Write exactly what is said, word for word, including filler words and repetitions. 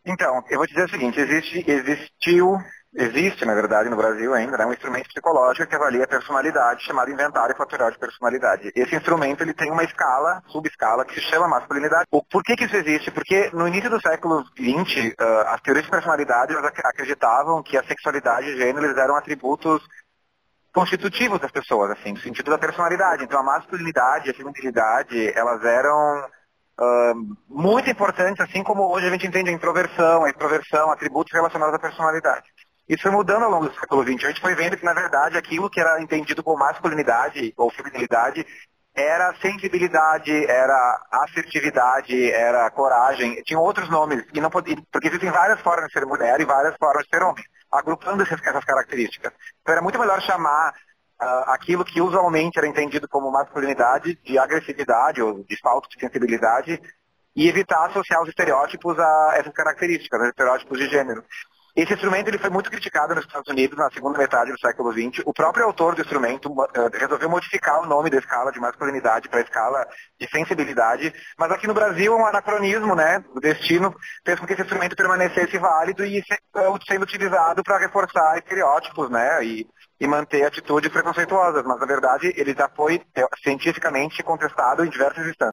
Então, eu vou te dizer o seguinte, existe, existiu, existe, na verdade, no Brasil ainda, né, um instrumento psicológico que avalia a personalidade, chamado inventário fatorial de personalidade. Esse instrumento, ele tem uma escala, subescala, que se chama masculinidade. O, por que que isso existe? Porque no início do século vinte, uh, as teorias de personalidade elas ac- acreditavam que a sexualidade e gênero eles eram atributos constitutivos das pessoas, assim, no sentido da personalidade. Então, a masculinidade e a feminilidade, elas eram ah, muito importantes, assim como hoje a gente entende a introversão, a extroversão, atributos relacionados à personalidade. Isso foi mudando ao longo do século vinte. A gente foi vendo que, na verdade, aquilo que era entendido como masculinidade ou feminilidade era sensibilidade, era assertividade, era coragem. Tinham outros nomes, e não podia, porque existem várias formas de ser mulher e várias formas de ser homem, agrupando essas, essas características. Então era muito melhor chamar uh, aquilo que usualmente era entendido como masculinidade de agressividade ou de falta de sensibilidade e evitar associar os estereótipos a essas características, os estereótipos de gênero. Esse instrumento ele foi muito criticado nos Estados Unidos na segunda metade do século vinte. O próprio autor do instrumento uh, resolveu modificar o nome da escala de masculinidade para a escala de sensibilidade, mas aqui no Brasil um anacronismo, né, o destino fez com que esse instrumento permanecesse válido e se, uh, sendo utilizado para reforçar estereótipos, né, e, e manter atitudes preconceituosas, mas na verdade ele já foi uh, cientificamente contestado em diversas instâncias.